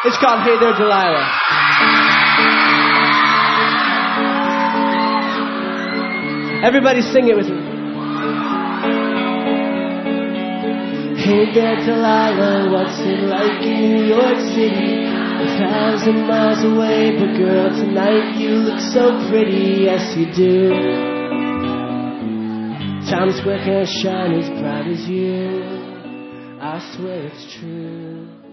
It's called Hey There, Delilah. Everybody sing it with me. Hey there, Delilah, what's it like in New York City? 1,000 miles away, but girl, tonight you look so pretty, yes you do. Times Square can't shine as bright as you, I swear it's true.